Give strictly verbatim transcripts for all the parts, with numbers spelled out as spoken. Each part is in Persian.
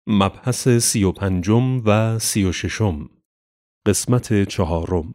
مبحث سی و پنجم و سی و ششم، قسمت چهارم.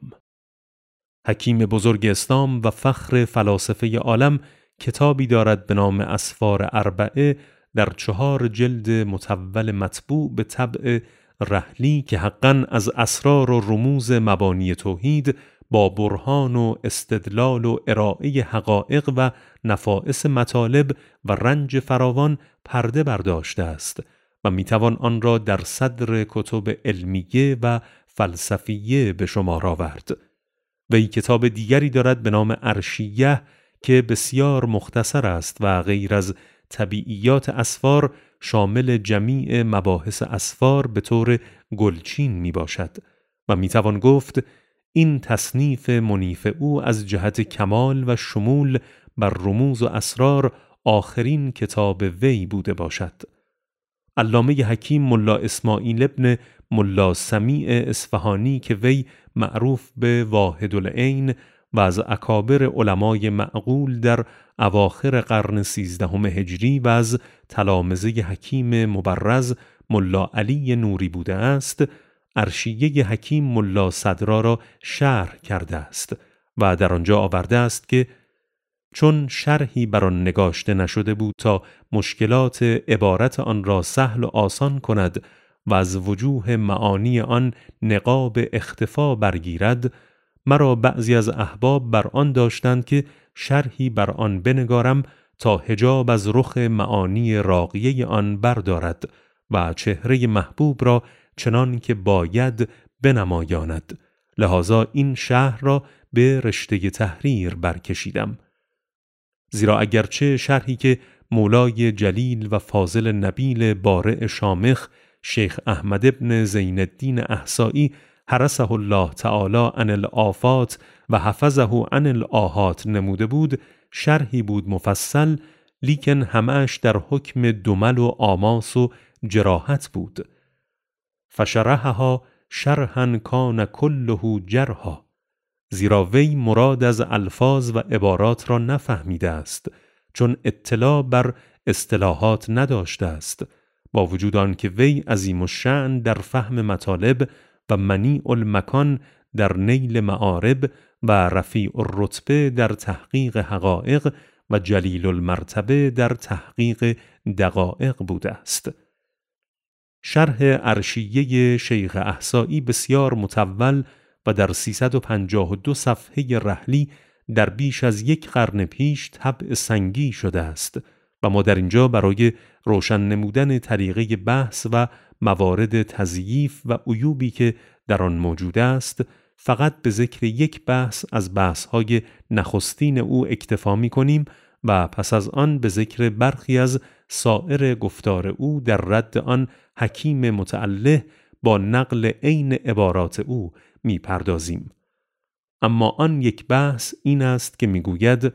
حکیم بزرگ اسلام و فخر فلاسفه عالم کتابی دارد به نام اسفار اربعه در چهار جلد مطول مطبوع به طبع رحلی که حقاً از اسرار و رموز مبانی توحید با برهان و استدلال و ارائه حقایق و نفائس مطالب و رنج فراوان پرده برداشته است و میتوان آن را در صدر کتب علمیه و فلسفیه به شمار آورد. وی کتاب دیگری دارد به نام عرشیه که بسیار مختصر است و غیر از طبیعیات اسفار شامل جمیع مباحث اسفار به طور گلچین می باشد و می توان گفت این تصنیف منیف او از جهت کمال و شمول بر رموز و اسرار آخرین کتاب وی بوده باشد. علامه حکیم ملا اسماعیل ابن ملا سمیع اصفهانی که وی معروف به واحد العین و از اکابر علمای معقول در اواخر قرن سیزدهم هجری و از تلامذه حکیم مبرز ملا علی نوری بوده است، عرشیه حکیم ملا صدرا را شرح کرده است و در آنجا آورده است که چون شرحی بر آن نگاشته نشده بود تا مشکلات عبارت آن را سهل و آسان کند و از وجوه معانی آن نقاب اختفا برگیرد، مرا بعضی از احباب بر آن داشتند که شرحی بر آن بنگارم تا حجاب از رخ معانی راقیه آن بردارد و چهره محبوب را چنان که باید بنمایاند. لذا این شرح را به رشته تحریر برکشیدم. زیرا اگرچه شرحی که مولای جلیل و فاضل نبیل بارع شامخ شیخ احمد ابن زین الدین احصایی حرسه الله تعالی عن الآفات و حفظه عن الآحات نموده بود، شرحی بود مفصل، لیکن همه‌اش در حکم دمل و آماس و جراحت بود. فشرحها شرحا کان کله جرحا، زیرا وی مراد از الفاظ و عبارات را نفهمیده است، چون اطلاع بر اصطلاحات نداشته است، با وجود آن که وی عظیم الشأن در فهم مطالب و منیع المکان در نیل معارب و رفیع الرتبه در تحقیق حقایق و جلیل المرتبه در تحقیق دقایق بوده است. شرح عرشیه شیخ احصایی بسیار مطول و در سیصد و پنجاه و دو صفحه رحلی در بیش از یک قرن پیش طبع سنگی شده است و ما در اینجا برای روشن نمودن طریقه بحث و موارد تضعیف و عیوبی که در آن موجود است فقط به ذکر یک بحث از بحث‌های نخستین او اکتفا می‌کنیم و پس از آن به ذکر برخی از سایر گفتار او در رد آن حکیم متعله با نقل عین عبارات او می‌پردازیم. اما آن یک بحث این است که می‌گوید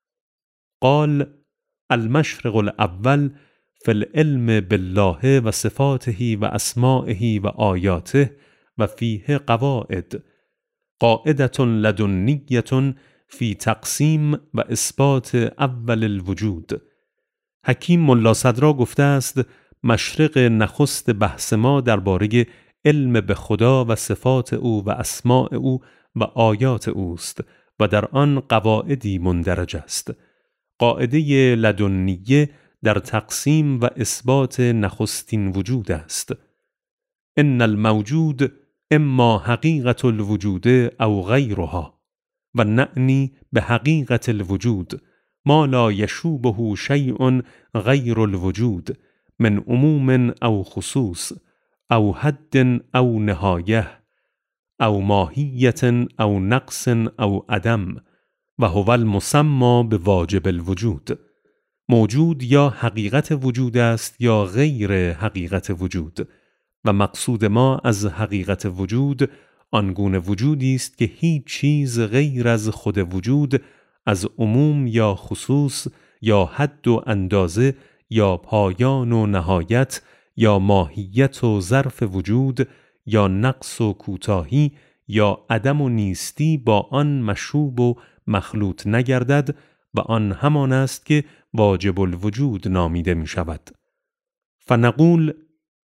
قال المشرق الاول فی العلم بالله و صفاته و اسمائه و آیاته و فیه قواعد قاعدة لدنیة فی تقسیم و اثبات اول الوجود. حکیم ملا صدرا گفته است مشرق نخست بحث ما درباره علم به خدا و صفات او و اسماء او و آیات اوست و در آن قواعدی مندرج است. قاعده لدنیه در تقسیم و اثبات نخستین وجود است. ان الموجود اما حقیقت الوجود او غیرها و نعنی به حقیقت الوجود ما لا یشوبه شیء غیر الوجود من عموم او خصوص او حد او نهایه او ماهیت او نقص او عدم و هو المسمى به واجب الوجود. موجود یا حقیقت وجود است یا غیر حقیقت وجود و مقصود ما از حقیقت وجود آنگونه وجودی است که هیچ چیز غیر از خود وجود از عموم یا خصوص یا حد و اندازه یا پایان و نهایت یا ماهیت و ظرف وجود یا نقص و کوتاهی یا عدم و نیستی با آن مشوب و مخلوط نگردد و آن همان است که واجب الوجود نامیده می شود. فنقول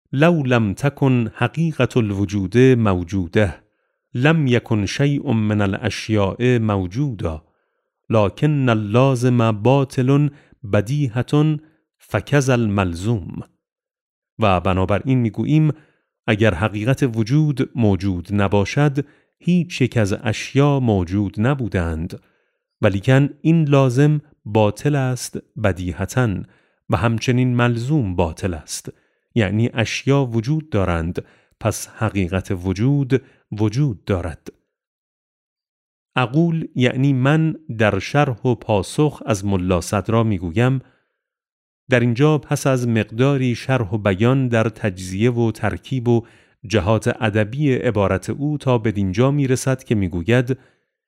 لو لم تكن حقیقة الوجود موجوده لم یکن شیء من الاشیاء موجودا لکن اللازم باطل بدیهة فکذا الملزوم. و بنابراین میگوییم اگر حقیقت وجود موجود نباشد هیچ یک از اشیا موجود نبودند، ولیکن این لازم باطل است بدیهةً و همچنین ملزوم باطل است، یعنی اشیا وجود دارند پس حقیقت وجود وجود دارد. اقول یعنی من در شرح و پاسخ از ملا صدرا میگویم در اینجا پس از مقداری شرح و بیان در تجزیه و ترکیب و جهات ادبی عبارت او تا بدینجا میرسد که میگوید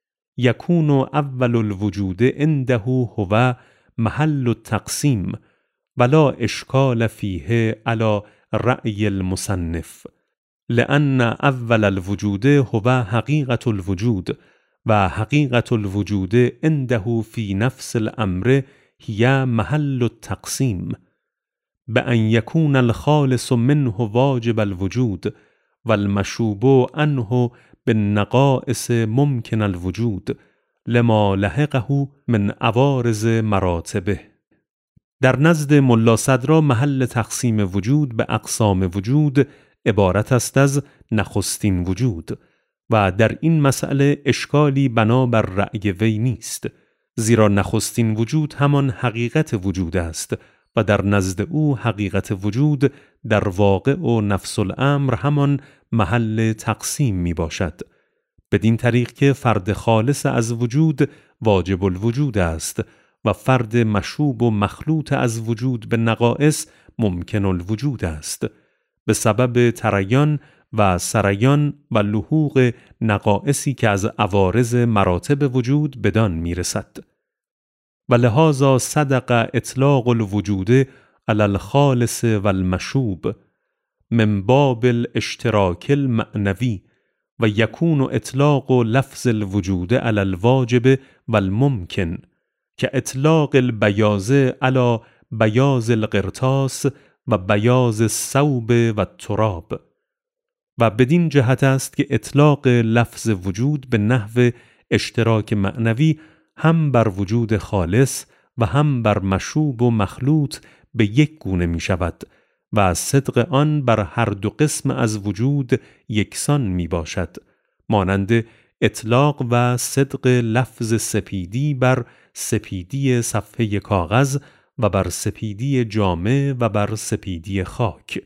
یکون اول الوجود عنده هو محل التقسیم ولا اشکال فیه علی رأی المصنف لأن اول الوجود هو حقیقة الوجود و حقیقة الوجود عنده فی نفس الامر هي محل التقسیم بأن يكون الخالص منه واجب الوجود والمشوب عنه بالنقائص ممکن الوجود لما لحقه من عوارض مراتبه. در نزد ملا صدرا محل تقسیم وجود به اقسام وجود عبارت است از نخستین وجود و در این مسئله اشکالی بنا بر رأی وی نیست، زیرا نخستین وجود همان حقیقت وجود است و در نزد او حقیقت وجود در واقع و نفس الامر همان محل تقسیم می باشد، بدین طریق که فرد خالص از وجود واجب الوجود است و فرد مشوب و مخلوط از وجود به نقائص ممکن الوجود است به سبب تریان و سریان و لحوق نقائصی که از عوارض مراتب وجود بدان میرسد. و لهذا صدق اطلاق الوجود علی الخالص و المشوب من باب الاشتراک المعنوی و یکون اطلاق لفظ الوجود علی الواجب و الممکن که اطلاق البیاض علی بیاض القرطاس و بیاض الثوب و التراب. و بدین جهت است که اطلاق لفظ وجود به نحو اشتراک معنوی هم بر وجود خالص و هم بر مشوب و مخلوط به یک گونه می شود و صدق آن بر هر دو قسم از وجود یکسان می باشد، مانند اطلاق و صدق لفظ سپیدی بر سپیدی صفحه کاغذ و بر سپیدی جامه و بر سپیدی خاک.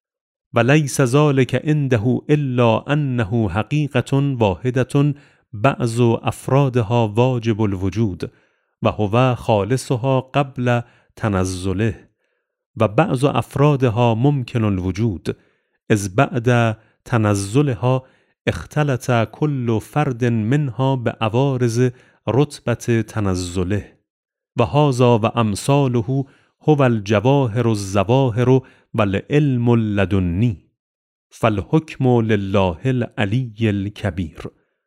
و لیس ذلک عنده الا انه حقیقة واحدة بعض افرادها واجب الوجود و هو خالصها قبل تنزله و بعض افرادها ممکن الوجود اذ بعد تنزلها اختلط كل فرد منها بعوارض رتبة تنزله و هذا و امثاله هو الجواهر الظواهر والعلم اللدنی فالحکم لله العلی الکبیر.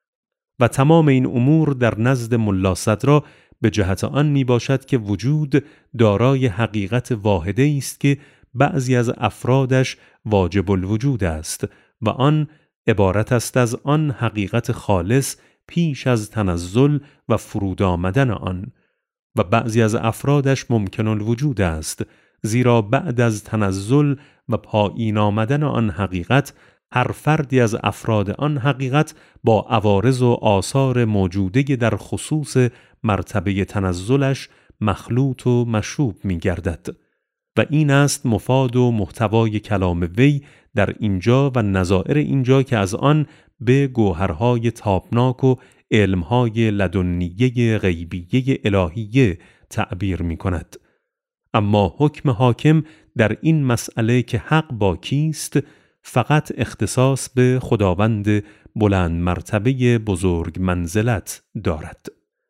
و تمام این امور در نزد ملا صدرا به جهت آن می باشد که وجود دارای حقیقت واحده است که بعضی از افرادش واجب الوجود است و آن عبارت است از آن حقیقت خالص پیش از تنزل و فرود آمدن آن و بعضی از افرادش ممکن الوجود است، زیرا بعد از تنزل و پایین آمدن آن حقیقت هر فردی از افراد آن حقیقت با عوارض و آثار موجوده در خصوص مرتبه تنزلش مخلوط و مشوب می گردد و این است مفاد و محتوای کلام وی در اینجا و نظائر اینجا که از آن به گوهرهای تابناک و علمهای لدنیه غیبیه الهیه تعبیر می کند. اما حکم حاکم در این مسئله که حق با کیست فقط اختصاص به خداوند بلند مرتبه بزرگ منزلت دارد.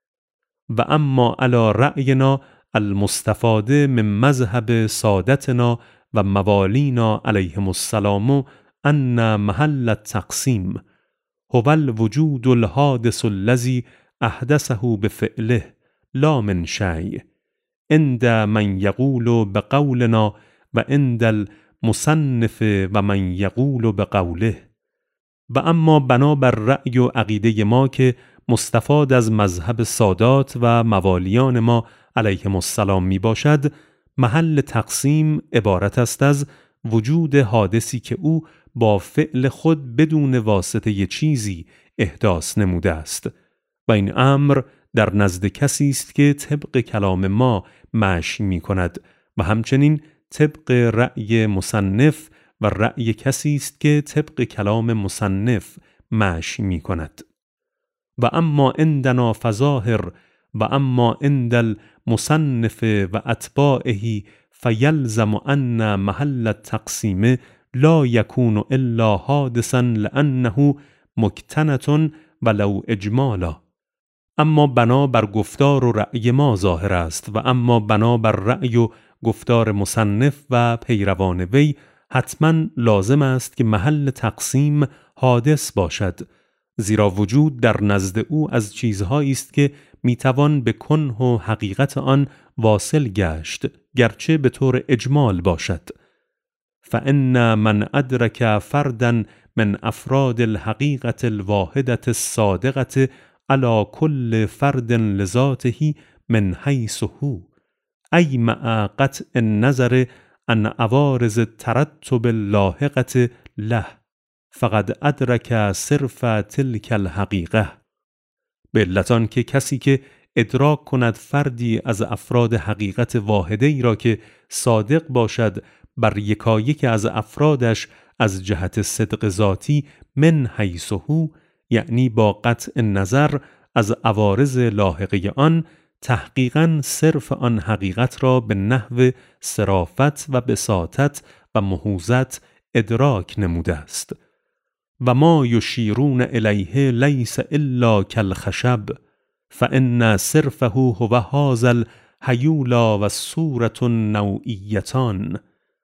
و اما علی رأینا المستفاده من مذهب سادتنا و موالینا علیهم السلام ان محل التقسیم هو الوجود الحادث الذي احدثه بفعله لا من شیء عند من یقول بقولنا و عند المصنف و من یقول بقوله. و اما بنا بر رأی و عقیده ما که مستفاد از مذهب سادات و موالیان ما علیهم السلام می باشد، محل تقسیم عبارت است از وجود حادثی که او با فعل خود بدون واسطه چیزی احداث نموده است و این امر در نزد کسی است که طبق کلام ما مشی می کند و همچنین طبق رأی مصنف و رأی کسی است که طبق کلام مصنف مشی می کند. و اما عندنا فظاهر و اما عند المصنف و اتباعه فیلزم ان محل التقسیم لا یکون الا حادثا لانه مکتنة ولو اجمالا. اما بنا بر گفتار و رأی ما ظاهر است و اما بنا بر رأی و گفتار مصنف و پیروان وی حتما لازم است که محل تقسیم حادث باشد، زیرا وجود در نزد او از چیزهایی است که میتوان به کنه و حقیقت آن واصل گشت گرچه به طور اجمال باشد. فإن من أدرك فردا من افراد الحقیقة الواحدة الصادقة على كل فرد لذاته من حيث هو ای مع قطع النظر عن عوارض الترتب اللاحقة له فقد ادرک صرف تلک الحقیقه. به علت آن که کسی که ادراک کند فردی از افراد حقیقت واحده ای را که صادق باشد بر یکایک از افرادش از جهت صدق ذاتی من حیث هو، یعنی با قطع نظر از عوارض لاحقه آن، تحقیقاً صرف آن حقیقت را به نحو صرافت و بساطت و مهوزت ادراک نموده است. و ما یشیرون الیه لیس الا کالخشب فإن صرفه هو هذا الهیولا و الصورة النوعیتان.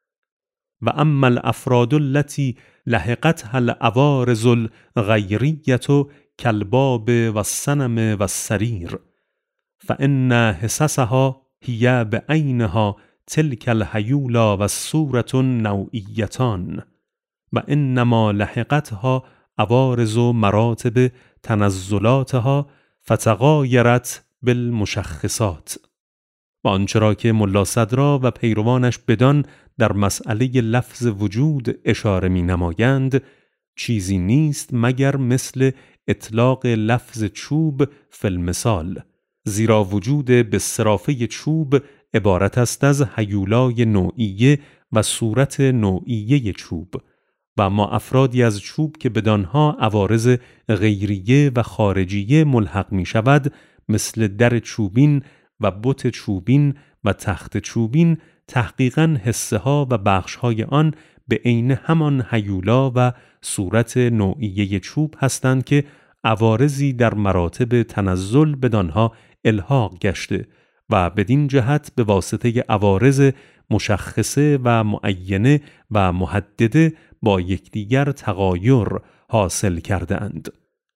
و اما الافراد التي لحقتها العوارض الغیریة کالباب و الصنم و السریر فإن حسسها هي بعینها تلك الهیولا و الصورة النوعیتان و انما لحقتها عوارض مراتب تنزلاتها فتغایرت بالمشخصات. و آنچه را که ملا صدرا و پیروانش بدان در مسئله لفظ وجود اشاره می نمایند چیزی نیست مگر مثل اطلاق لفظ چوب فی المثال، زیرا وجود به صرافه چوب عبارت است از هیولای نوعیه و صورت نوعیه چوب و اما افرادی از چوب که بدانها عوارض غیریه و خارجیه ملحق می شود مثل در چوبین و بت چوبین و تخت چوبین، تحقیقاً حصه ها و بخش های آن به عین همان هیولا و صورت نوعیه چوب هستند که عوارضی در مراتب تنزل بدانها الحاق گشته و بدین جهت به واسطه عوارض مشخصه و معینه و محدده با یکدیگر تغایر حاصل کرده اند.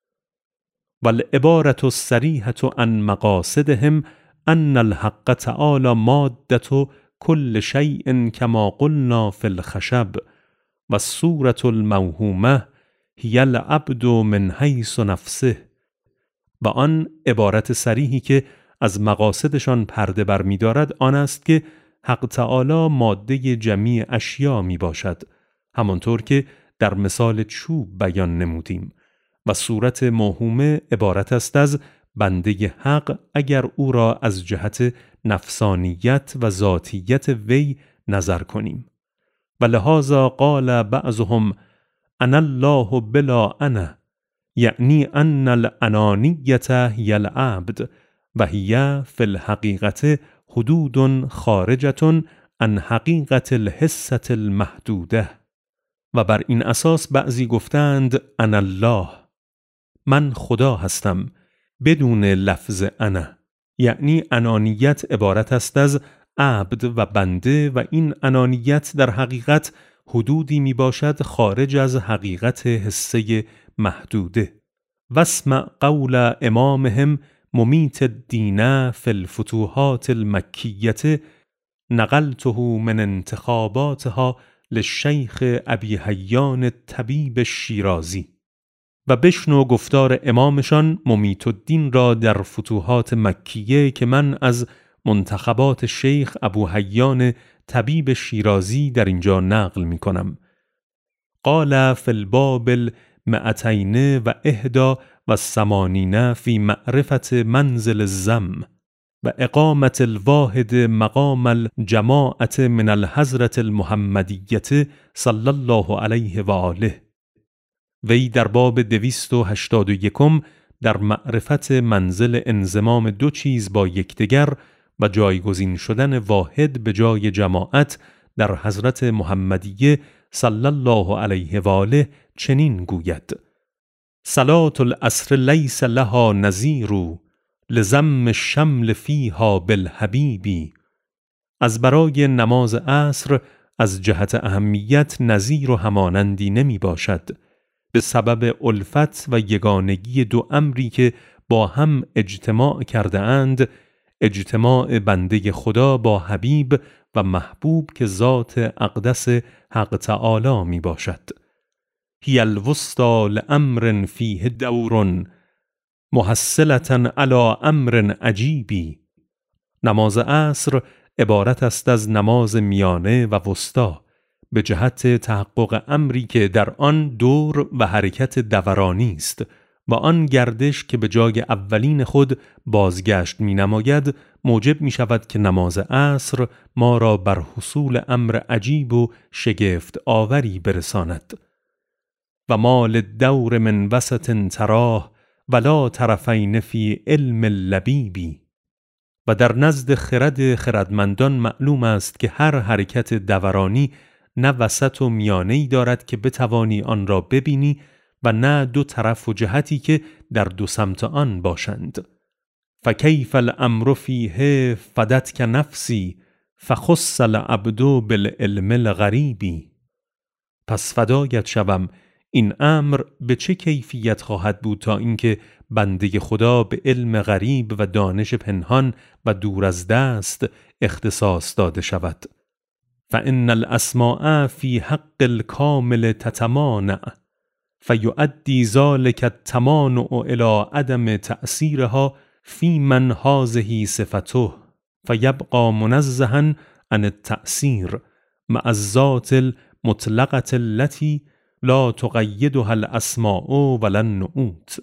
والعبارة الصریحة عن مقاصدهم ان الحق تعالی مادة كل شیء کما قلنا فی الخشب و الصورة الموهومة هی العبد من حیث نفسه. و آن عبارت صریحی که از مقاصدشان پرده بر می دارد آن است که حق تعالی ماده جمیع اشیا می باشد، همانطور که در مثال چوب بیان نمودیم، و صورت موهومه عبارت است از بنده حق اگر او را از جهت نفسانیت و ذاتیت وی نظر کنیم. و لهذا قال بعضهم انا الله بلا انا، یعنی ان الانانیت هی العبد و هی فی الحقیقت حدود خارجة عن حقیقت الحسة المحدوده. و بر این اساس بعضی گفتند انا الله، من خدا هستم، بدون لفظ انا، یعنی انانیت عبارت است از عبد و بنده و این انانیت در حقیقت حدودی می باشد خارج از حقیقت حسه محدوده. واسمع قول امامهم ممیت الدین فی الفتوحات المکیة نقلته من انتخاباتها للشیخ ابی حیان طبیب شیرازی. و بشنو گفتار امامشان ممیت الدین را در فتوحات مکیه که من از منتخبات شیخ ابو حیان طبیب شیرازی در اینجا نقل می کنم. قال فی الباب المئتین و احدا و ثمانین فی معرفت منزل الزم و اقامت الواحد مقام الجماعت من الحضرة المحمدیة صلی الله علیه و آله. وی در باب دویست و هشتاد و یکم در معرفت منزل انضمام دو چیز با یکدیگر و جایگزین شدن واحد به جای جماعت در حضرت محمدیه صلی الله علیه و آله چنین گوید: صلاة العصر لیس لها نظیر لضم الشمل فیها بالحبیب. از برای نماز عصر از جهت اهمیت نظیر و همانندی نمی باشد، به سبب الفت و یگانگی دو امری که با هم اجتماع کرده اند، اجتماع بنده خدا با حبیب و محبوب که ذات اقدس حق تعالی می باشد. هی الوسطی لامر فیه دور محصلة علی امر عجیبی. نماز عصر عبارت است از نماز میانه و وسطا به جهت تحقق امری که در آن دور و حرکت دورانی است و آن گردش که به جای اولین خود بازگشت می نماید موجب می شود که نماز عصر ما را بر حصول امر عجیب و شگفت آوری برساند. و ما للدور من وسط تراه ولا طرفین فی علم اللبیبی. و در نزد خرد خردمندان معلوم است که هر حرکت دورانی نه وسط و میانه‌ای دارد که بتوانی آن را ببینی و نه دو طرف و جهتی که در دو سمت آن باشند. فکیف الامر فیه فدتک نفسی فخص العبد بالعلم الغریبی. پس فدایت شوم، این امر به چه کیفیت خواهد بود تا اینکه بنده خدا به علم غریب و دانش پنهان و دور از دست اختصاص داده شود. فإن الاسماء فی حق الکامل تتمانع فیؤدی ذلک التمانع الی عدم تأثیرها فی من هذه صفته فیبقى منزها عن التأثیر مع الذات المطلقة التي لا تقیدها الاسماء ولا النعوت.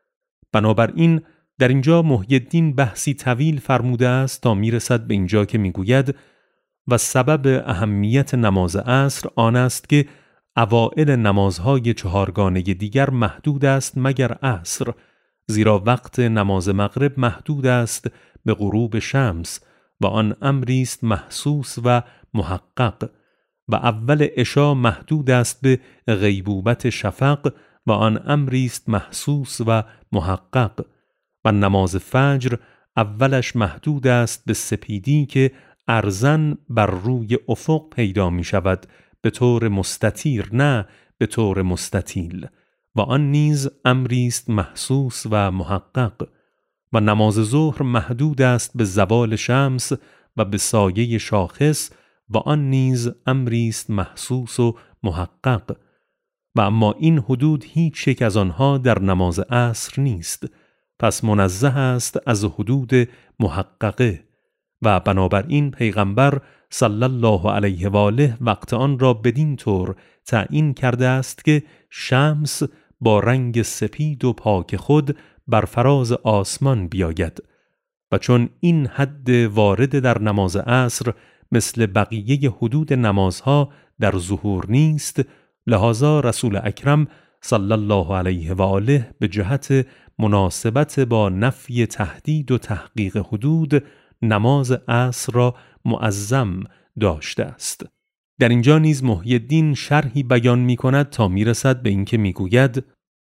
بنابراین در اینجا محی الدین بحثی طویل فرموده است تا میرسد به اینجا که میگوید و سبب اهمیت نماز عصر آن است که اوائل نمازهای چهارگانه دیگر محدود است مگر عصر، زیرا وقت نماز مغرب محدود است به غروب شمس و آن امری است محسوس و محقق، و اول عشا محدود است به غیبوبت شفق و آن امری است محسوس و محقق، و نماز فجر اولش محدود است به سپیدی که ارزن بر روی افق پیدا می شود به طور مستطیر نه به طور مستطیل، و آن نیز امری است محسوس و محقق، و نماز ظهر محدود است به زوال شمس و به سایه شاخص و آن نیز امری است محسوس و محقق، و اما این حدود هیچ یک از آنها در نماز عصر نیست، پس منزه است از حدود محققه، و بنابراین پیغمبر صلی الله علیه و آله وقت آن را بدین طور تعیین کرده است که شمس با رنگ سپید و پاک خود بر فراز آسمان بیاید، و چون این حد وارد در نماز عصر مثل بقیه حدود نمازها در ظهور نیست، لذا رسول اکرم صلی الله علیه و آله به جهت مناسبت با نفی تهدید و تحقیق حدود نماز عصر را معظم داشته است. در اینجا نیز محی الدین شرحی بیان می کند تا می رسد به اینکه می گوید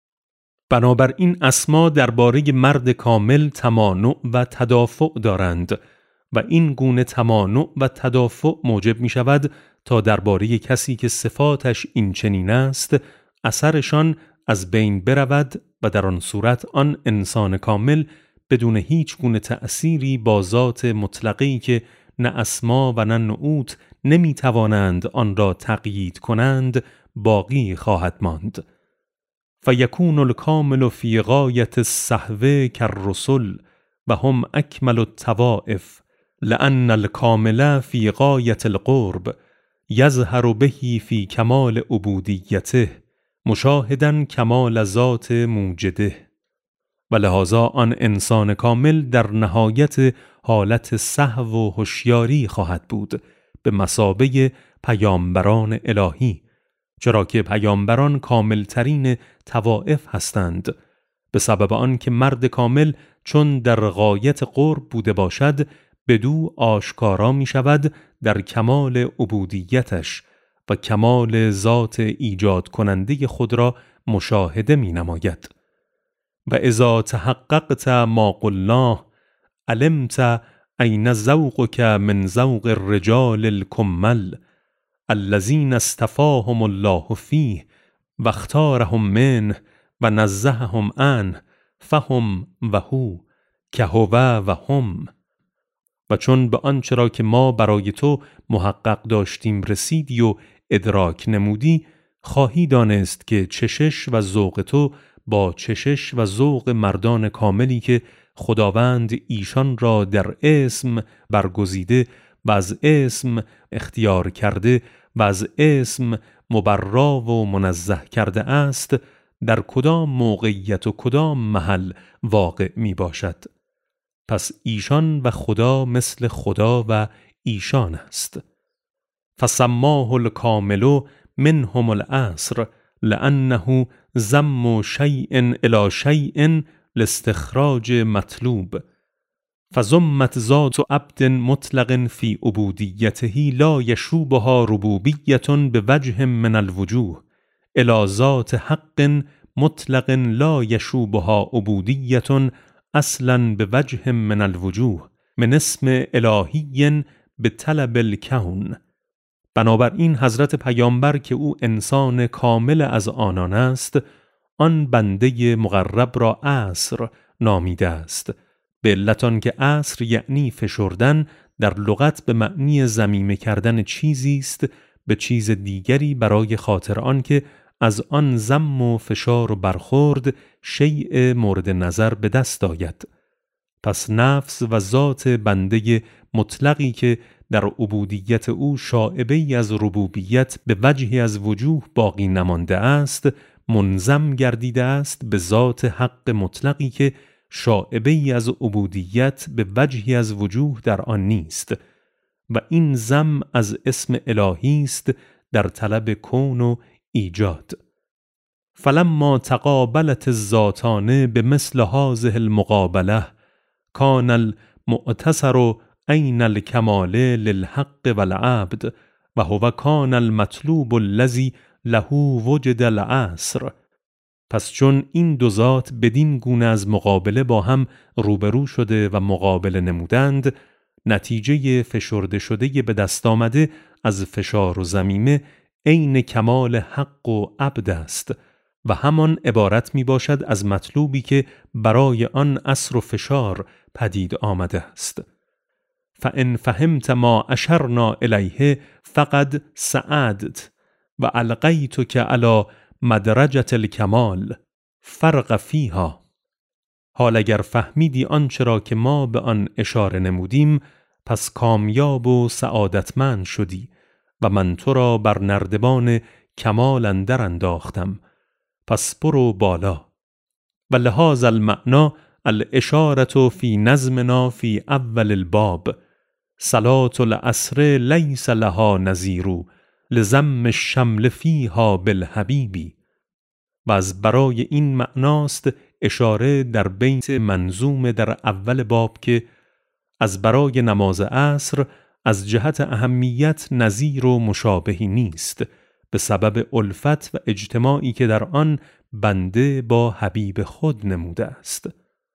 بنابراین اسما درباره مرد کامل تمانع و تدافع دارند و این گونه تمانع و تدافع موجب می شود تا درباره کسی که صفاتش این چنین است اثرشان از بین برود و در آن صورت آن انسان کامل بدون هیچ گونه تأثیری با ذات مطلقی که نه اسما و نه نعوت نمی توانند آن را تقیید کنند باقی خواهد ماند. فیکون الکامل فی غایت الصحو کالرسل و هم اکمل الطوائف لأن الکامل فی غایت القرب یظهر به فی کمال عبودیته مشاهدا کمال ذات موجده. و لذا آن انسان کامل در نهایت حالت سهو و هوشیاری خواهد بود به مثابه پیامبران الهی، چرا که پیامبران کاملترین طوائف هستند، به سبب آن که مرد کامل چون در غایت قرب بوده باشد بدو آشکارا می شود در کمال عبودیتش و کمال ذات ایجاد کننده خود را مشاهده می نماید. و اذا تحققت ما قلناه علمت این ذوقک من ذوق الرجال الکمل الذین اصطفاهم الله فیه و اختارهم منه و نزههم عنه فهم و هو که هو و هم. و چون به آنچه را که ما برای تو محقق داشتیم رسیدی و ادراک نمودی، خواهی دانست که چشش و ذوق تو با چشش و ذوق مردان کاملی که خداوند ایشان را در اسم برگزیده و از اسم اختیار کرده و از اسم مبرا و منزه کرده است، در کدام موقعیت و کدام محل واقع می باشد. پس ایشان و خدا مثل خدا و ایشان است. فسماه الکامل منهم العصر لأنه ضم شیء الی شیء لاستخراج مطلوب. فضمت ذات عبد مطلق فی عبودیته لا یشوبها ربوبیة بوجه من الوجوه الی ذات حق مطلق لا یشوبها عبودیة اصلا بوجه من الوجوه من اسم الهی بطلب الکون. بنابراین حضرت پیامبر که او انسان کامل از آنان است، آن بنده مقرب را عصر نامیده است، به علت آنکه عصر یعنی فشردن در لغت به معنی ضمیمه کردن چیزی است به چیز دیگری برای خاطر آنکه از آن ضم و فشار و برخورد شیء مورد نظر به دست آید. پس نفس و ذات بنده مطلقی که در عبودیت او شائبه‌ای از ربوبیت به وجهی از وجوه باقی نمانده است، منضم گردیده است به ذات حق مطلقی که شائبه‌ای از عبودیت به وجهی از وجوه در آن نیست و این ضم از اسم الهی است در طلب کون و ایجاد. فلما تقابلت الذاتان بمثل هذه المقابله کان المعتصر عین الکمال للحق والعبد و هو کان المطلوب الذی له وجد العصر. پس چون این دو ذات بدین گونه از مقابله با هم روبرو شده و مقابله نمودند، نتیجه فشرده شده به دست آمده از فشار و ضمیمه عین کمال حق و عبد است و همان عبارت می باشد از مطلوبی که برای آن عصر و فشار پدید آمده است. فَإِنْ فَهِمْتَ مَا أَشَرْنَا إِلَيْهِ فَقَدْ سَعَدْتَ وَأَلْقَيْتُكَ عَلَى مدرجة الکمال فرق فیها. حال اگر فهمیدی آنچه را که ما به آن اشاره نمودیم، پس کامیاب و سعادتمند شدی و من تو را بر نردبان کمال اندر انداختم، پس برو بالا. و لهذا المعنى الاشارة فی نظمنا فی اول الباب صلاة العصر لیس لها نظیر لضم الشمل فیها بالحبیبی. و از برای این معناست اشاره در بیت منظوم در اول باب که از برای نماز عصر از جهت اهمیت نظیر و مشابهی نیست به سبب الفت و اجتماعی که در آن بنده با حبیب خود نموده است.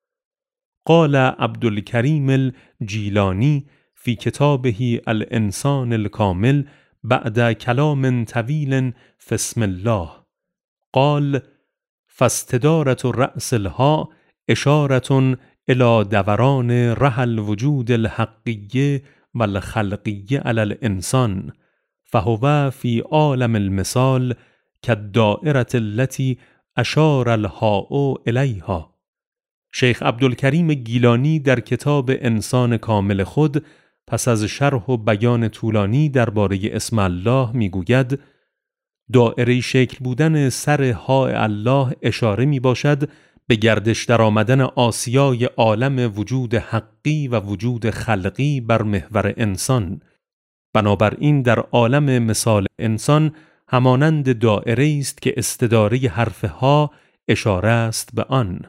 قال عبدالکریم الجیلانی فی کتابه الانسان الکامل بعد کلام طویل فی اسم الله قال فاستدارة رأس الها اشارة الى دوران رحل وجود الحقیه و الخلقیه علی الانسان فهو فی عالم المثال کالدائرة التي اشار الهاء الیها. شیخ عبدالکریم گیلانی در کتاب انسان کامل خود پس از شرح و بیان طولانی درباره اسم الله میگوید دائره شکل بودن سر ها الله اشاره می باشد به گردش در آمدن آسیای عالم وجود حقی و وجود خلقی بر محور انسان. بنابراین در عالم مثال انسان همانند دائره است که استداره حرف ها اشاره است به آن.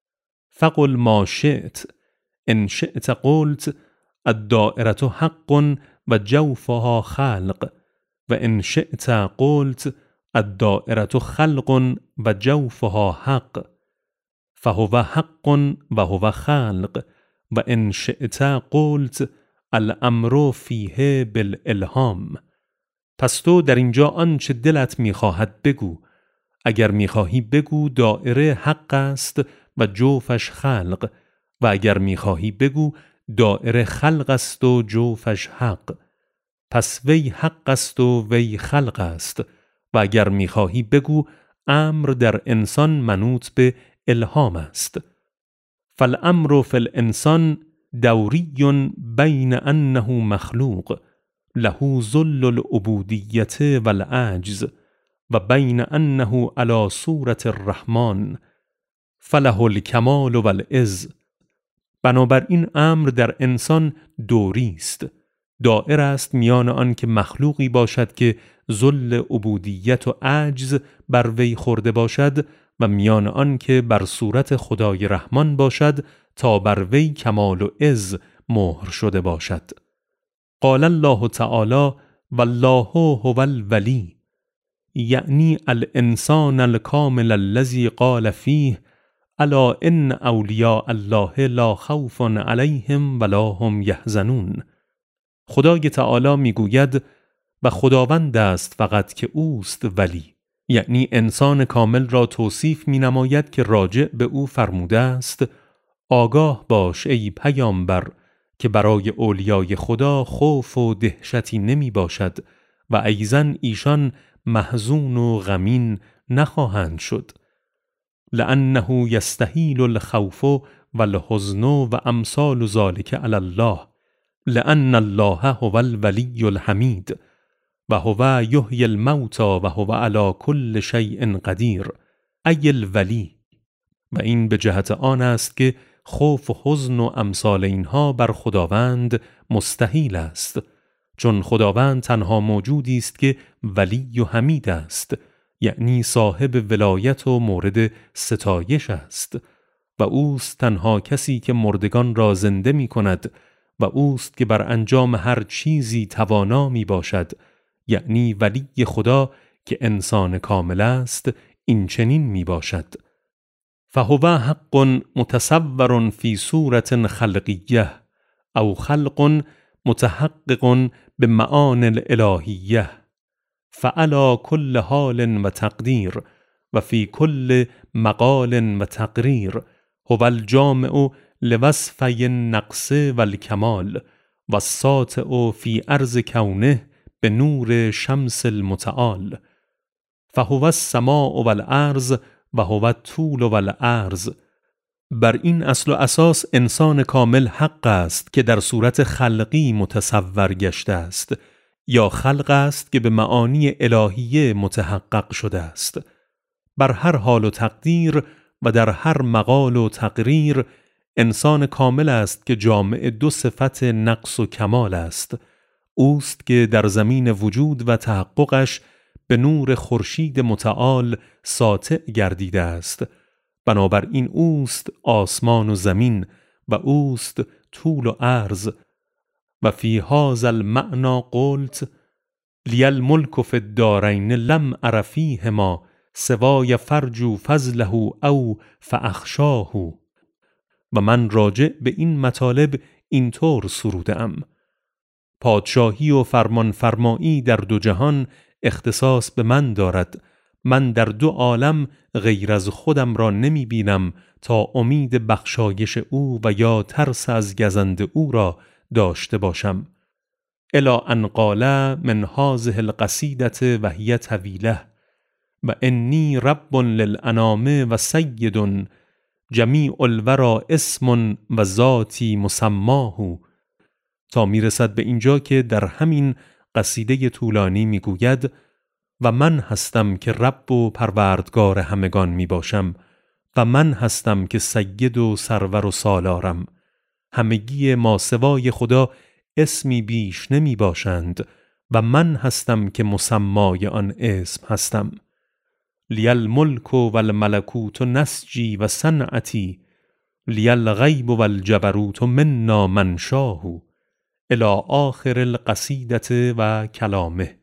فقل ما شئت ان شئت قلت الدائرة حق و جوفها خلق و ان شئت قلت الدائرة خلق و جوفها حق فهو حق و هو خلق و ان شئت قلت الامر فیه بالالهام. پس تو در اینجا آنچه دلت میخواهد بگو. اگر میخواهی بگو دائره حق است و جوفش خلق و اگر میخواهی بگو دائره خلق است و جوفش حق. پس وی حق است و وی خلق است و اگر میخواهی بگو امر در انسان منوط به الهام است. فالامر فی الانسان دوری بین انه مخلوق له ذل العبودیة والعجز و بین انه علی صورة الرحمن فله الکمال والعز. بنابراین امر در انسان دوری است. دائر است میان آن که مخلوقی باشد که ذل عبودیت و عجز بر وی خورده باشد و میان آن که بر صورت خدای رحمان باشد تا بر وی کمال و عز مهر شده باشد. قال الله تعالی والله هو الولی، یعنی الانسان الکامل الذی قال فیه الا ان اولیاء الله لا خوف علیهم ولا هم یحزنون. خدای تعالی میگوید و خداوند است فقط که اوست ولی، یعنی انسان کامل را توصیف می نماید که راجع به او فرموده است آگاه باش ای پیامبر که برای اولیای خدا خوف و دهشتی نمی باشد و ایضاً ایشان محزون و غمین نخواهند شد. لأنه یستحیل الخوف والحزن و امثال ذلك علی الله لأن الله هو الولی الحمید و هو یحیی الموتی و هو علی کل شیء قدیر ای الولی. و این به جهت آن است که خوف و حزن و امثال اینها بر خداوند مستحیل است، چون خداوند تنها موجودی است که ولی و حمید است، یعنی صاحب ولایت و مورد ستایش است و اوست تنها کسی که مردگان را زنده می کند و اوست که بر انجام هر چیزی توانا می باشد، یعنی ولی خدا که انسان کامل است این چنین می باشد. فهو حق متصور فی صورت خلقیه او خلق متحقق بمعان الالهیه فعلا کل حال و تقدیر و فی کل مقال و تقریر هو الجامع لوصفی النقص والکمال و الساطع فی عرض کونه به نور شمس المتعال فهو السماع والارض و هو الطول والعرض. بر این اصل و اساس انسان کامل حق است که در صورت خلقی متصور گشته است یا خلق است که به معانی الهیه متحقق شده است. بر هر حال و تقدیر و در هر مقال و تقریر انسان کامل است که جامع دو صفت نقص و کمال است. اوست که در زمین وجود و تحققش به نور خورشید متعال ساطع گردیده است. بنابراین اوست آسمان و زمین و اوست طول و عرض. و فی هذا المعنى قلت لی الملک فی الدارین لم ار فیهما سوای فرجو فضله او فاخشاه. و من راجع به این مطالب اینطور سرودم: پادشاهی و فرمان فرمایی در دو جهان اختصاص به من دارد. من در دو عالم غیر از خودم را نمی بینم تا امید بخشایش او و یا ترس از گزند او را داشته باشم. الی ان قال من هذه القصیدة و هی طویله و انی رب للانام و سید جمیع الورا اسم و ذاتی مسماه، تا میرسد به اینجا که در همین قصیده طولانی میگوید و من هستم که رب و پروردگار همگان می باشم و من هستم که سید و سرور و سالارم. همگی ماسوای خدا اسمی بیش نمی باشند و من هستم که مسمای آن اسم هستم. لی الملک و الملکوت نسجی و صنعتی لی الغیب و الجبروت منا منشاه الی آخر القصیدة و کلامه.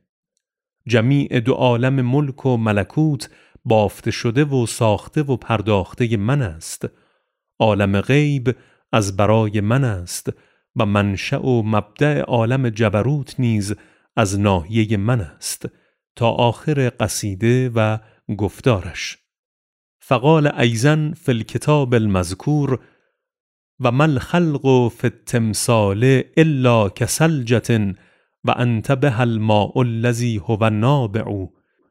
جمیع دو عالم ملک و ملکوت بافته شده و ساخته و پرداخته من است. عالم غیب از برای من است و منشأ و مبدأ عالم جبروت نیز از ناحیه من است، تا آخر قصیده و گفتارش. فقال ایضا فی الکتاب المذکور و ما الخلق فی التمثال الا کثلجة و انت بها الماء الذی هو نابع.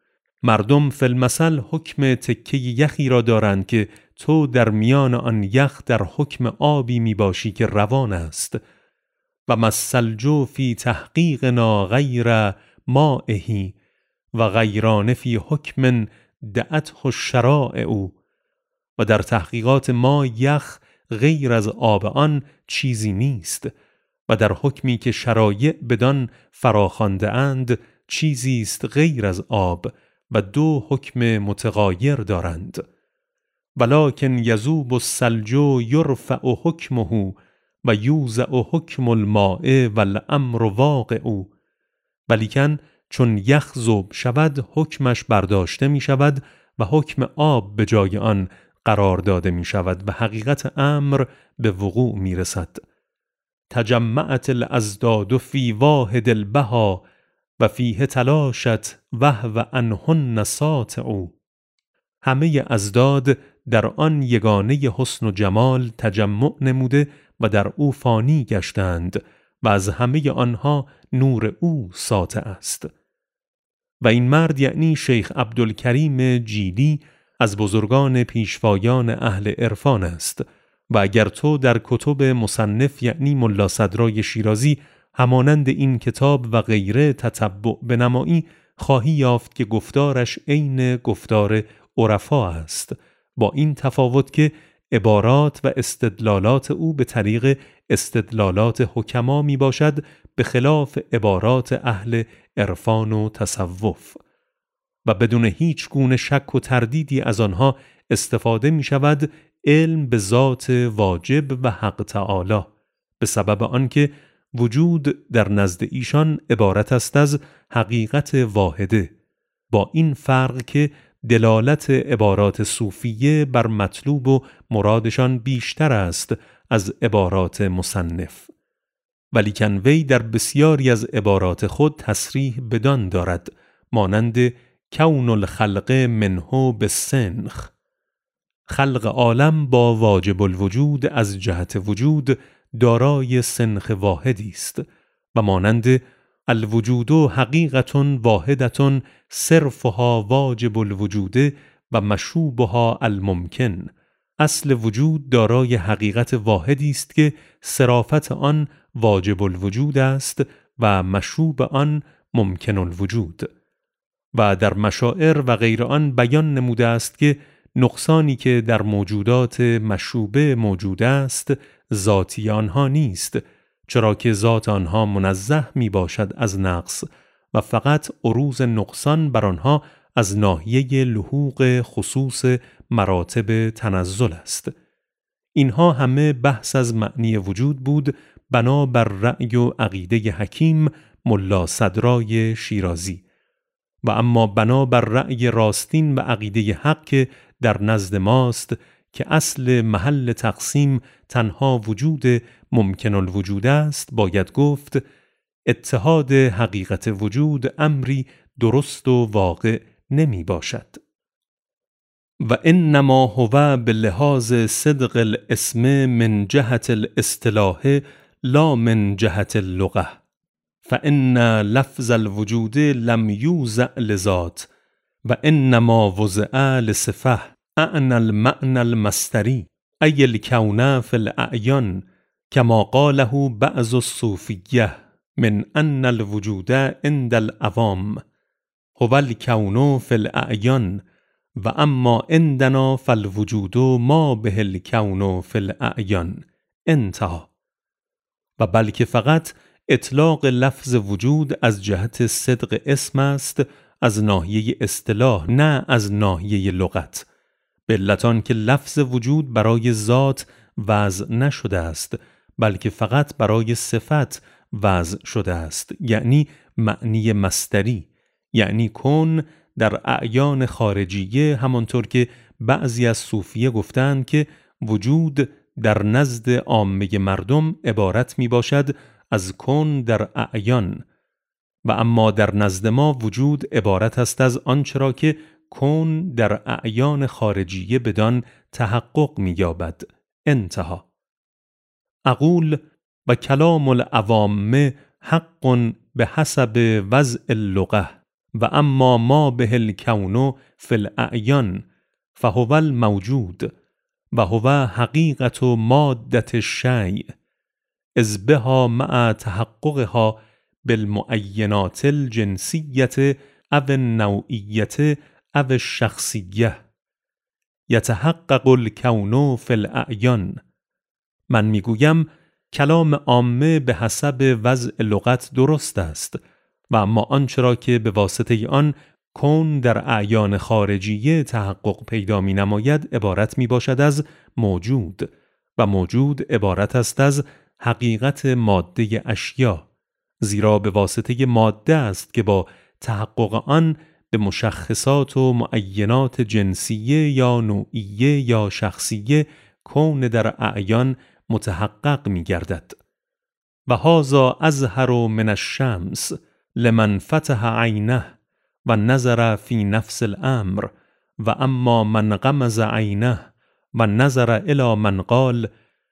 مردم فی المثل حکم تکه یخی را دارند که تو در میان آن یخ در حکم آبی می باشی که روان است. و ما الثلج فی تحقیقنا غیر مائه و غیران فی حکم دعته الشرائع. و در تحقیقات ما یخ غیر از آب آن چیزی نیست و در حکمی که شرایع بدان فراخوانده اند چیزی است غیر از آب و دو حکم متغایر دارند. ولکن یذوب الثلج یرفع حکمه و یوضع حکم الماء والامر واقع. ولیکن چون یخ ذوب شود حکمش برداشته می شود و حکم آب به جای آن قرار داده می شود و حقیقت امر به وقوع می رسد. تجمعت الازداد فی واحد البها و فیه تلاشت وهو عنهن ساطع. همه ازداد در آن یگانه حسن و جمال تجمع نموده و در او فانی گشتند و از همه آنها نور او ساطع است. و این مرد یعنی شیخ عبدالکریم جیلی از بزرگان پیشوایان اهل عرفان است و اگر تو در کتب مصنف یعنی ملا صدرای شیرازی همانند این کتاب و غیره تتبع بنمایی خواهی یافت که گفتارش عین گفتار عرفا است، با این تفاوت که عبارات و استدلالات او به طریق استدلالات حکما می باشد به خلاف عبارات اهل عرفان و تصوف و بدون هیچ گونه شک و تردیدی از آنها استفاده می شود علم به ذات واجب و حق تعالی، به سبب آنکه وجود در نزد ایشان عبارت است از حقیقت واحده، با این فرق که دلالت عبارات صوفیه بر مطلوب و مرادشان بیشتر است از عبارات مصنف. ولیکن وی در بسیاری از عبارات خود تصریح بدان دارد، مانند کون الخلق منه بالسنخ، خلق عالم با واجب الوجود از جهت وجود دارای سنخ واحدی است، و مانند الوجود حقیقت واحدت صرفها واجب الوجود و مشوبها الممکن. اصل وجود دارای حقیقت واحدی است که صرافت آن واجب الوجود است و مشوب آن ممکن الوجود. و در مشاعر و غیر آن بیان نموده است که نقصانی که در موجودات مشوبه موجود است ذاتی آنها نیست، چرا که ذات آنها منزه می باشد از نقص و فقط عروض نقصان بر آنها از ناحیه لحوق خصوص مراتب تنزل است. اینها همه بحث از معنی وجود بود بنا بر رأی و عقیده حکیم ملا صدرای شیرازی، و اما بنا بر رأی راستین و عقیده حق که در نزد ماست که اصل محل تقسیم تنها وجود ممکن الوجود است، باید گفت اتحاد حقیقت وجود امری درست و واقع نمی باشد. و انما هو بلحاظ صدق الاسم من جهت الاصطلاح لا من جهت اللغة، فإن لفظ الوجود لم یوضع لذات و انما وضع لصفه اعنى المعنى المصدری ای الکون فی الاعیان کما قاله بعض الصوفیه من ان الوجود عند العوام هو الکون فی الاعیان و اما عندنا فالوجود ما به الکون فی الاعیان. انتهى. و بلکه فقط اطلاق لفظ وجود از جهت صدق اسم است، از ناحیه اصطلاح، نه از ناحیه لغت. به علت آن که لفظ وجود برای ذات وضع نشده است، بلکه فقط برای صفت وضع شده است، یعنی معنی مصدری، یعنی کن در اعیان خارجیه، همانطور که بعضی از صوفیه گفتند که وجود در نزد عامه مردم عبارت می باشد از کن در اعیان، و اما در نزد ما وجود عبارت است از آنچه را که کن در اعیان خارجیه بدان تحقق می یابد. انتهى. اقول و کلام العوام حق به حسب وضع اللغة و اما ما به الکون فی الاعیان فهو الموجود و هو حقیقت مادة الشیء اذ بها مع تحققها بالمعینات الجنسیة او النوعیة او الشخصیة یتحقق الکون فی الاعیان. من میگویم کلام عامه به حسب وضع لغت درست است، و اما آنچه را که به واسطه آن کون در اعیان خارجیه تحقق پیدا می نماید عبارت می باشد از موجود، و موجود عبارت است از حقیقت ماده اشیا، زیرا به واسطه ماده است که با تحقق آن به مشخصات و معینات جنسیه یا نوعیه یا شخصیه کون در اعیان متحقق می گردد. و هذا اظهر من الشمس لمن فتح عینه و نظر فی نفس الامر و اما من غمض عینه و نظر الی من قال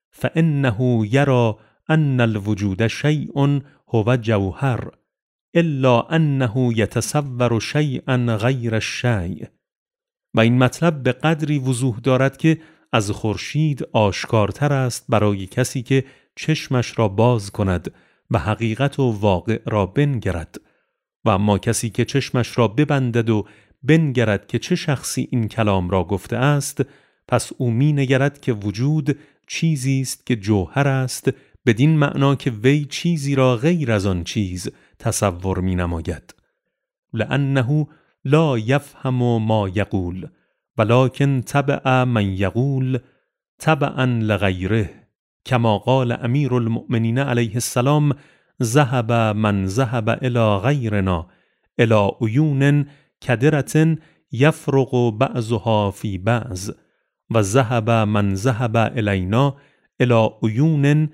فانه یرى ان الوجود شیء هو جوهر الا انه یتصور شیئا غیر الشیء. و این مطلب به قدری وضوح دارد که از خورشید آشکارتر است برای کسی که چشمش را باز کند و حقیقت و واقع را بنگرد، و اما کسی که چشمش را ببندد و بنگرد که چه شخصی این کلام را گفته است، پس او می نگرد که وجود چیزی است که جوهر است، بدین معنا که وی چیزی را غیر از آن چیز تصور می نماید. لأنه لا یفهم ما یقول ولكن تبع من یقول تبعا لغیره کما قال امیر المؤمنین علیه السلام ذهب من ذهب الى غیرنا الى عیون کدرة یفرق بعضها فی بعض و ذهب من ذهب الینا الى عیون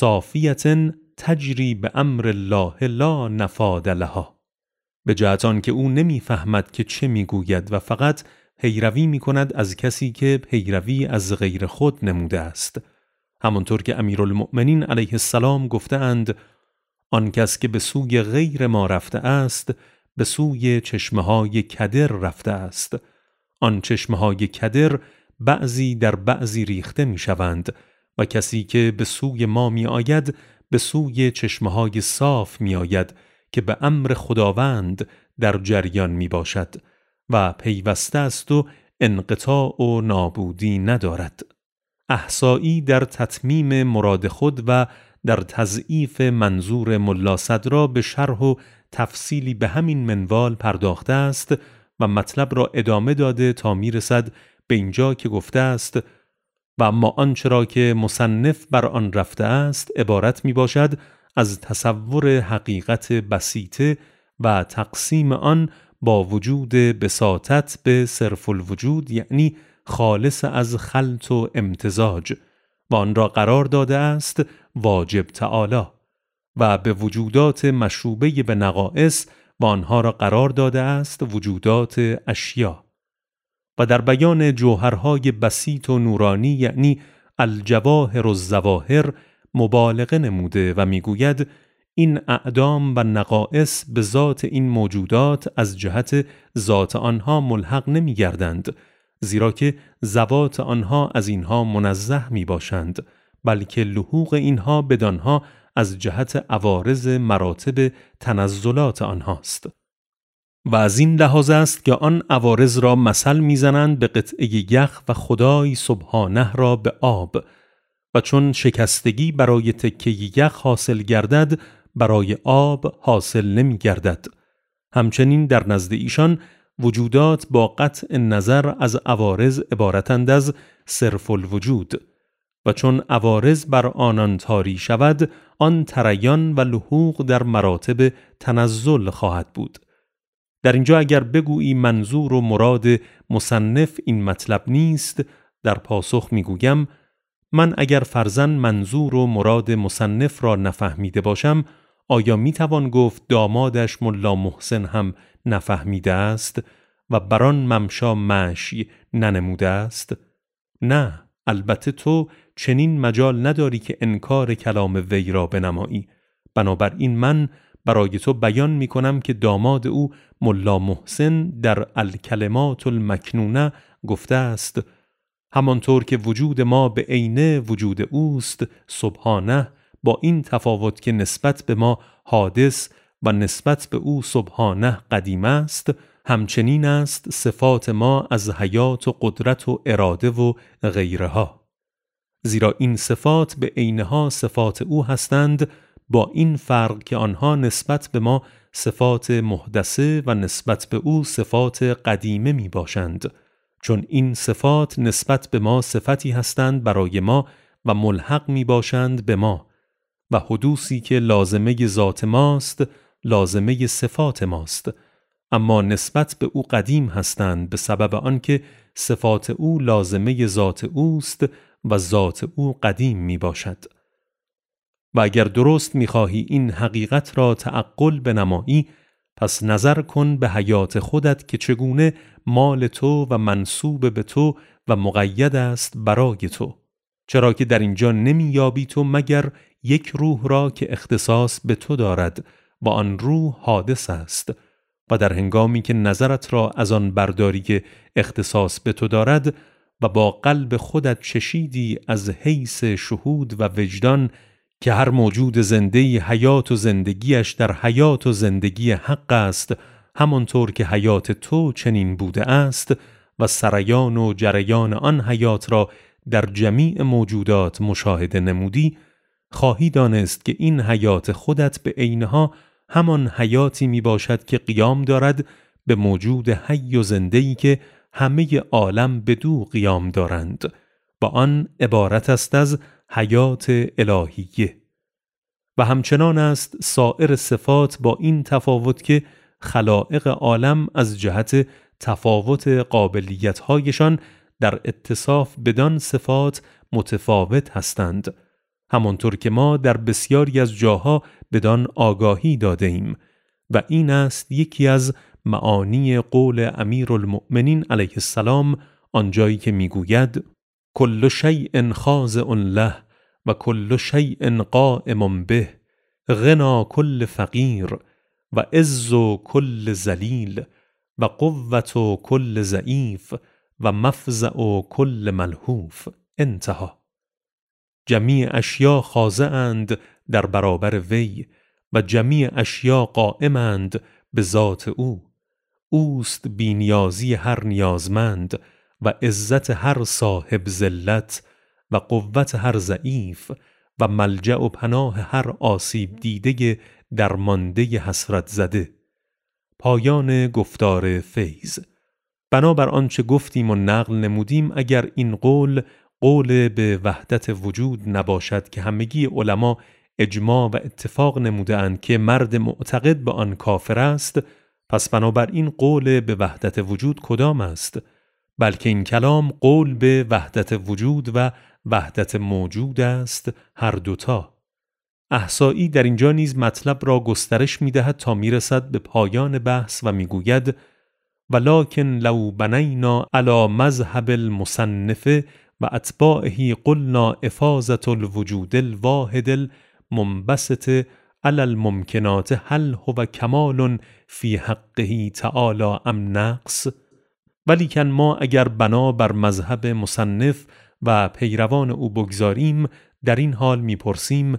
صافیة تجری به امر الله لا نفاد لها. به جهت آن که او نمیفهمد که چه میگوید و فقط پیروی میکند از کسی که پیروی از غیر خود نموده است، همانطور که امیرالمؤمنین علیه السلام گفتند آن کس که به سوی غیر ما رفته است به سوی چشمه های کدر رفته است. آن چشمه های کدر بعضی در بعضی ریخته می شوند و کسی که به سوی ما می آید به سوی چشمه های صاف می آید که به امر خداوند در جریان می باشد و پیوسته است و انقطاع و نابودی ندارد. احصایی در تتمیم مراد خود و در تضعیف منظور ملا صدرا به شرح و تفصیلی به همین منوال پرداخته است و مطلب را ادامه داده تا می رسد به اینجا که گفته است و اما آنچه را که مصنف بر آن رفته است عبارت می باشد از تصور حقیقت بسیطه و تقسیم آن با وجود بساطت به صرف الوجود، یعنی خالص از خلط و امتزاج، و آن را قرار داده است واجب تعالی، و به وجودات مشوبه به نقائص و آنها را قرار داده است وجودات اشیا. و در بیان جوهرهای بسیط و نورانی یعنی الجواهر الظواهر مبالغه نموده و میگوید این اعدام و نقائص به ذات این موجودات از جهت ذات آنها ملحق نمی گردند، زیرا که ذوات آنها از اینها منزه می باشند، بلکه لحوق اینها بدانها از جهت عوارض مراتب تنزلات آنهاست. و از این لحاظ است که آن عوارض را مثل میزنند به قطعه یخ و خدای سبحانه را به آب، و چون شکستگی برای تکه یخ حاصل گردد برای آب حاصل نمی گردد. همچنین در نزد ایشان وجودات با قطع نظر از عوارض عبارتند از صرف الوجود، و چون عوارض بر آنان طاری شود آن تریان و لحوق در مراتب تنزل خواهد بود. در اینجا اگر بگویی منظور و مراد مصنف این مطلب نیست، در پاسخ میگویم من اگر فرضاً منظور و مراد مصنف را نفهمیده باشم، آیا میتوان گفت دامادش ملا محسن هم نفهمیده است و بران ممشا مشی ننموده است؟ نه، البته تو چنین مجال نداری که انکار کلام وی را بنمایی. بنابراین من برای تو بیان می کنم که داماد او ملا محسن در الکلمات المکنونه گفته است همانطور که وجود ما به عینه وجود اوست سبحانه، با این تفاوت که نسبت به ما حادث و نسبت به او سبحانه قدیم است، همچنین است صفات ما از حیات و قدرت و اراده و غیرها. زیرا این صفات به عینها صفات او هستند، با این فرق که آنها نسبت به ما صفات محدثه و نسبت به او صفات قدیمه می باشند، چون این صفات نسبت به ما صفتی هستند برای ما و ملحق می باشند به ما، و حدوثی که لازمه ذات ماست لازمه صفات ماست، اما نسبت به او قدیم هستند به سبب آنکه صفات او لازمه ذات اوست و ذات او قدیم می باشد. و اگر درست می خواهی این حقیقت را تعقل بنمایی، پس نظر کن به حیات خودت که چگونه مال تو و منسوب به تو و مقید است برای تو، چرا که در اینجا نمی یابی تو مگر یک روح را که اختصاص به تو دارد و آن روح حادث است، و در هنگامی که نظرت را از آن برداری که اختصاص به تو دارد و با قلب خودت چشیدی از حیث شهود و وجدان که هر موجود زنده‌ای حیات و زندگیش در حیات و زندگی حق است، همانطور که حیات تو چنین بوده است، و سریان و جریان آن حیات را در جمیع موجودات مشاهده نمودی، خواهی دانست که این حیات خودت به عینها همان حیاتی می باشد که قیام دارد به موجود حی و زنده‌ای که همه عالم بدو قیام دارند، و آن عبارت است از حیات الهیه. و همچنان است سایر صفات، با این تفاوت که خلائق عالم از جهت تفاوت قابلیت‌هایشان در اتصاف بدان صفات متفاوت هستند، همانطور که ما در بسیاری از جاها بدان آگاهی داده ایم. و این است یکی از معانی قول امیرالمؤمنین علیه السلام آنجایی که میگوید کل شیء خاضع له و کل شیء قائم به، غنا کل فقیر و عز کل ذلیل و قوت کل ضعیف و مفزع کل ملهوف. انتهى. جمیع اشیا خاضعند در برابر وی و جمیع اشیا قائمند به ذات او. اوست بی نیازی هر نیازمند و عزت هر صاحب ذلت و قوت هر ضعیف و ملجأ و پناه هر آسیب دیده درمانده حسرت زده. پایان گفتار فیض. بنابر آنچه گفتیم و نقل نمودیم، اگر این قول قول به وحدت وجود نباشد که همگی علما اجماع و اتفاق نمودند که مرد معتقد به آن کافر است، پس بنابراین قول به وحدت وجود کدام است؟ بلکه این کلام قول به وحدت وجود و وحدت موجود است، هر دوتا. احصایی در اینجا نیز مطلب را گسترش می‌دهد تا میرسد به پایان بحث و میگوید ولکن لو بنینا علی مذهب المصنف و اتباعه قلنا افاضة الوجود الواحد المنبسط علی الممکنات هل هو کمال فی حقه تعالی ام نقص؟ ولیکن ما اگر بنا بر مذهب مصنف و پیروان او بگذاریم، در این حال میپرسیم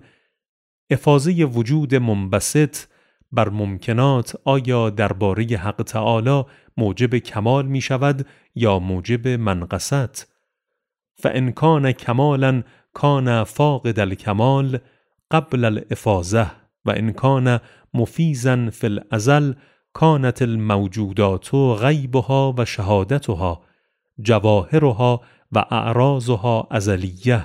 افاضه وجود منبسط بر ممکنات آیا درباره حق تعالی موجب کمال می شود یا موجب منقصت؟ فإن کان کمالا کان فاقد الکمال قبل الافاضه و ان کان مفیزا فی الازل کانت الموجودات غیبها و شهادتها جواهرها و اعراضها ازلیه.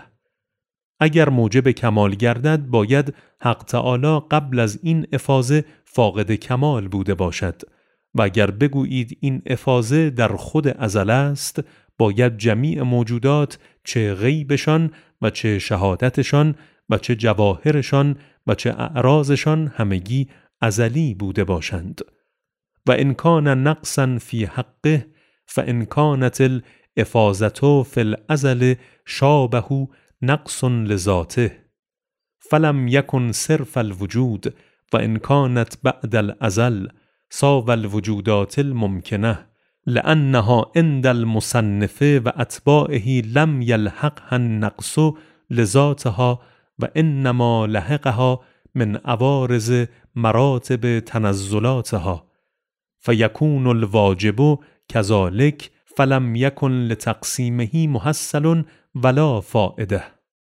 اگر موجب کمال گردد باید حق تعالی قبل از این افاضه فاقد کمال بوده باشد و اگر بگویید این افاضه در خود ازل است باید جمیع موجودات چه غیبشان و چه شهادتشان و چه جواهرشان و چه اعراضشان همگی ازلی بوده باشند. و ان کان نقصا فی حقه فان کانت الافاضه فی الازل شابه نقص لذاته فلم یکن صرف الوجود و ان کانت بعد الازل ساوی الوجودات الممکنه لانها عند المصنف و اتباعه لم یلحقها النقص لذاتها و انما لحقها من عوارض مراتب تنزلاتها فیکون الواجب کذالک فلم یکن لتقسیمه محصل ولا فائده.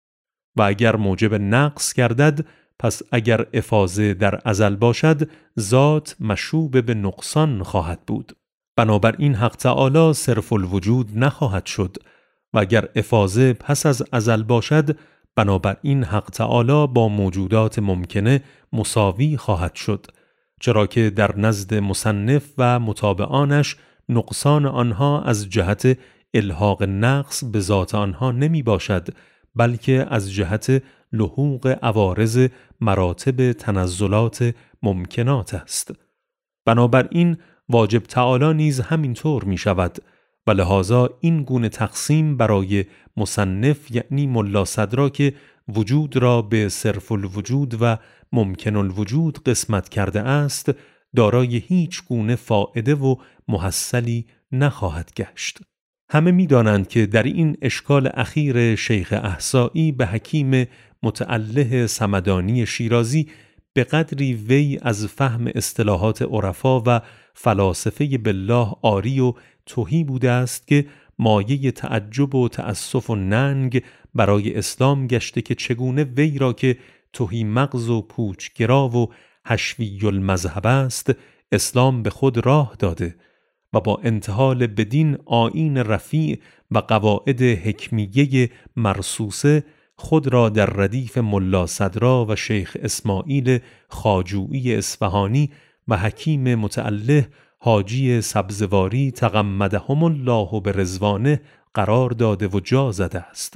و اگر موجب نقص گردد پس اگر افاضه در ازل باشد ذات مشوب به نقصان خواهد بود، بنابراین حق تعالی صرف الوجود نخواهد شد و اگر افاضه پس از ازل باشد بنابراین حق تعالی با موجودات ممکنه مساوی خواهد شد، چرا که در نزد مصنف و متابعانش نقصان آنها از جهت الحاق نقص به ذات آنها نمی باشد بلکه از جهت لحوق عوارض مراتب تنزلات ممکنات است. بنابراین واجب تعالی نیز همینطور می شود و لذا این گونه تقسیم برای مصنف یعنی ملا صدرا که وجود را به صرف الوجود و ممکن الوجود قسمت کرده است دارای هیچ گونه فائده و محصلی نخواهد گشت. همه می دانند که در این اشکال اخیر شیخ احصایی به حکیم متأله صمدانی شیرازی به قدری وی از فهم اصطلاحات عرفا و فلاسفه بالله عاری و تهی بوده است که مایه تعجب و تأسف و ننگ برای اسلام گشته که چگونه وی را که تهی مغز و پوچگرا و حشوی المذهب است اسلام به خود راه داده و با انتحال بدین آیین رفیع و قواعد حکمیه مرصوصه خود را در ردیف ملا صدرا و شیخ اسماعیل خواجویی اصفهانی و حکیم متأله حاجی سبزواری تغمدهم الله برضوانه قرار داده و جا زده است.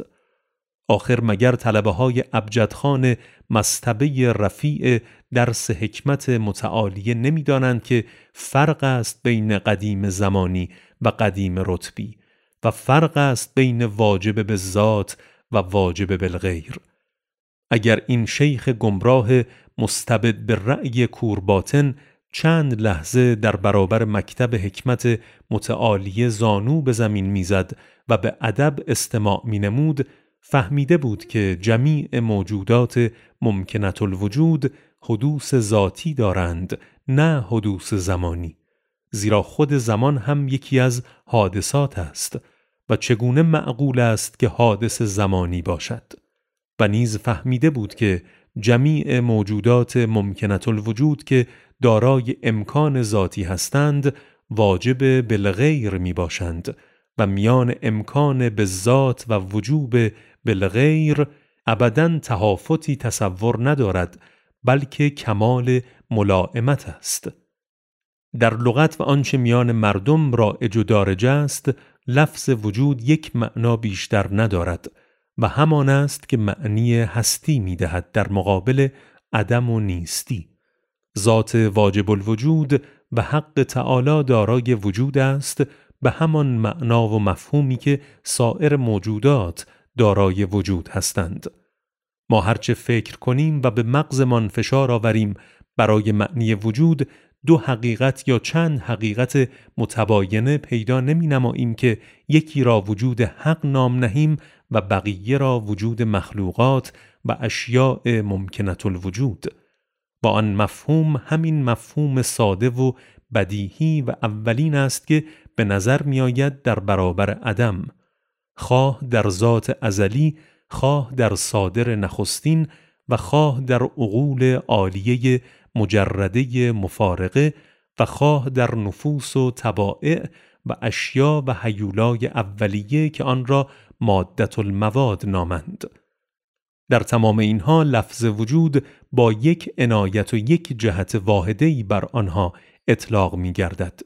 آخر مگر طلبه های ابجدخان مصطبه رفیع درس حکمت متعالیه نمی دانند که فرق است بین قدیم زمانی و قدیم رتبی و فرق است بین واجب به ذات و واجب بالغیر. اگر این شیخ گمراه مستبد به رأی کورباطن چند لحظه در برابر مکتب حکمت متعالیه زانو به زمین میزد و به ادب استماع می نمود فهمیده بود که جمیع موجودات ممکنت الوجود حدوث ذاتی دارند نه حدوث زمانی، زیرا خود زمان هم یکی از حادثات است و چگونه معقول است که حادث زمانی باشد. و نیز فهمیده بود که جمیع موجودات ممکنت الوجود که دارای امکان ذاتی هستند واجب بالغیر می باشند و میان امکان بالذات و وجوب بالغیر ابداً تهافتی تصور ندارد بلکه کمال ملائمت است. در لغت و آنچه میان مردم رایج و دارج است لفظ وجود یک معنا بیشتر ندارد و همان است که معنی هستی می دهد در مقابل عدم و نیستی. ذات واجب الوجود و حق تعالی دارای وجود است به همان معنا و مفهومی که سایر موجودات دارای وجود هستند. ما هرچه فکر کنیم و به مغزمان فشار آوریم برای معنی وجود، دو حقیقت یا چند حقیقت متباینه پیدا نمی نماییم که یکی را وجود حق نام نهیم و بقیه را وجود مخلوقات و اشیاء ممکنت الوجود. با آن مفهوم همین مفهوم ساده و بدیهی و اولین است که به نظر می آید در برابر عدم، خواه در ذات ازلی، خواه در صادر نخستین و خواه در عقول عالیه مجرده مفارقه و خواه در نفوس و طبائع و اشیا و هیولای اولیه که آن را مادة المواد نامند. در تمام اینها لفظ وجود با یک عنایت و یک جهت واحده‌ای بر آنها اطلاق می گردد.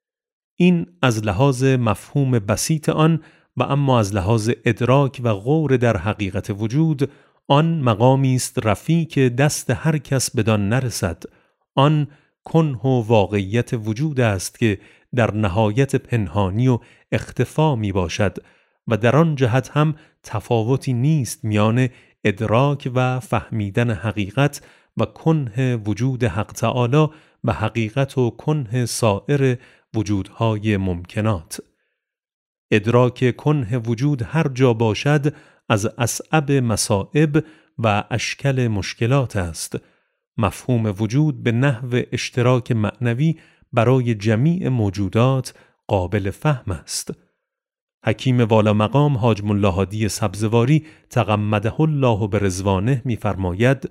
این از لحاظ مفهوم بسیط آن و اما از لحاظ ادراک و غور در حقیقت وجود آن مقامی است رفیع که دست هر کس بدان نرسد. آن کنه و واقعیت وجود است که در نهایت پنهانی و اختفا می باشد و در آن جهت هم تفاوتی نیست میان ادراک و فهمیدن حقیقت و کنه وجود حق تعالی و حقیقت و کنه سایر وجودهای ممکنات. ادراک کنه وجود هر جا باشد از اصعب مصائب و اشکال مشکلات است. مفهوم وجود به نحو اشتراک معنوی برای جمیع موجودات قابل فهم است. حکیم والا مقام حاج ملا هادی سبزواری تغمده الله برضوانه می‌فرماید: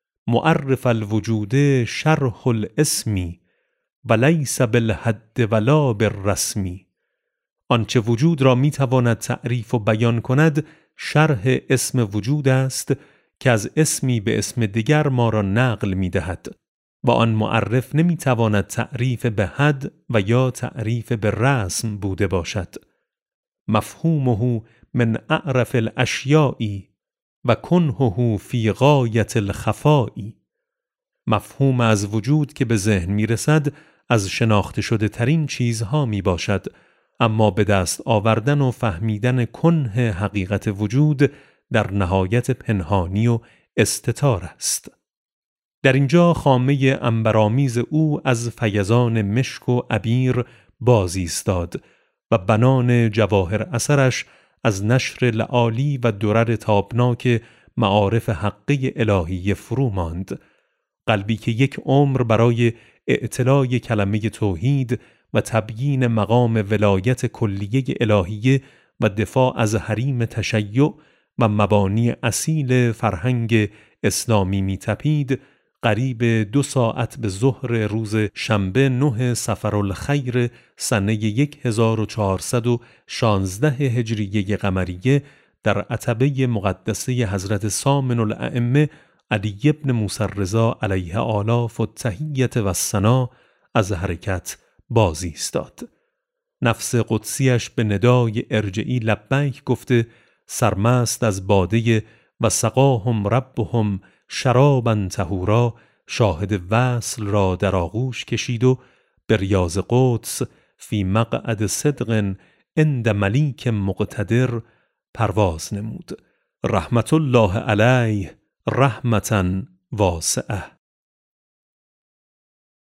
معرف الوجود شرح الاسمی و لیس بالحد ولا بالرسمی. آنچه وجود را میتواند تعریف و بیان کند شرح اسم وجود است که از اسمی به اسم دیگر ما را نقل میدهد و آن معرف نمیتواند تعریف به حد و یا تعریف به رسم بوده باشد. مفهومه من اعرف الاشیاء و کنهه فی غایت الخفاء. مفهوم از وجود که به ذهن میرسد از شناخته شده ترین چیزها می باشد، اما به دست آوردن و فهمیدن کنه حقیقت وجود در نهایت پنهانی و استتار است. در اینجا خامه عنبرآمیز او از فیضان مشک و عبیر باز ایستاد و بنان جواهر اثرش از نشر لعالی و درر تابناک معارف حقی الهی فرو ماند. قلبی که یک عمر برای اعتلای کلمه توحید و تبیین مقام ولایت کلیه الهیه و دفاع از حریم تشیع و مبانی اصیل فرهنگ اسلامی می تپید، قریب دو ساعت به ظهر روز شنبه نه صفرالخیر سنه هزار و چهارصد و شانزده هجریه قمریه در عتبه مقدسه حضرت سامن الائمه علی ابن موسی الرضا علیه آلاف و تحییت و ثنا از حرکت باز ایستاد. نفس قدسیش به ندای ارجعی لبیک گفته سرمست از باده و سقاهم ربهم شرابا طهورا شاهد وصل را در آغوش کشید و به ریاض قدس فی مقعد صدق عند ملیک مقتدر پرواز نمود. رحمت الله علیه رحمتا واسعه.